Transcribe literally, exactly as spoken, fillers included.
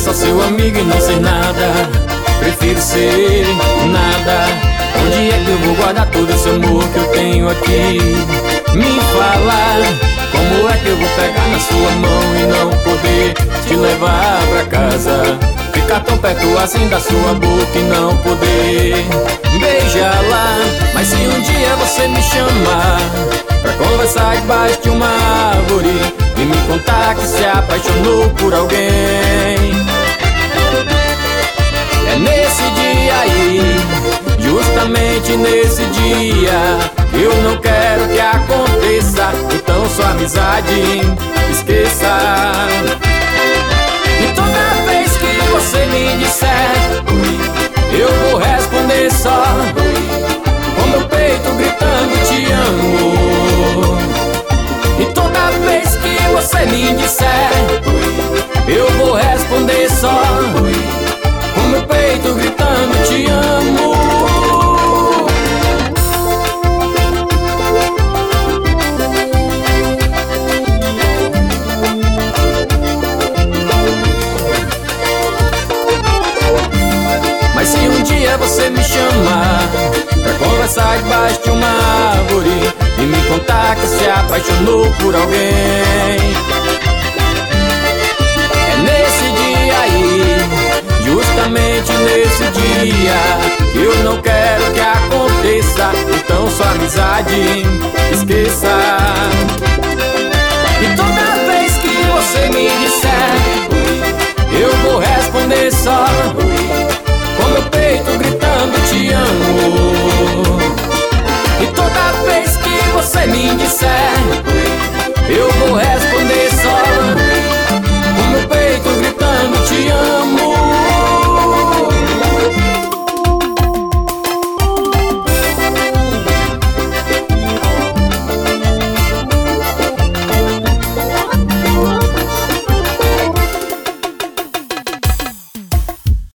só seu amigo e não ser nada. Prefiro ser nada. Onde é que eu vou guardar todo esse amor que eu tenho aqui? Me fala, como é que eu vou pegar na sua mão e não poder te levar pra casa? Ficar tão perto assim da sua boca e não poder beijá-la. Mas se um dia você me chamar pra conversar debaixo de uma árvore e me contar que se apaixonou por alguém, é nesse dia aí, justamente nesse dia, eu não quero que aconteça. Então sua amizade esqueça. E toda vez que você me disser oi, eu vou responder só oi, com meu peito gritando te amo. E toda vez que você me disser oi, eu vou responder só oi, com meu peito gritando te amo. Mas se um dia você me chamar pra conversar debaixo de uma árvore e me contar que se apaixonou por alguém, é nesse dia aí, justamente nesse dia, que eu não quero que aconteça. Então sua amizade esqueça. E toda vez que você me disser oi, eu vou responder só oi, com meu peito gritando te amo. E toda vez que você me disser oi, eu vou responder só oi, com meu peito gritando te amo.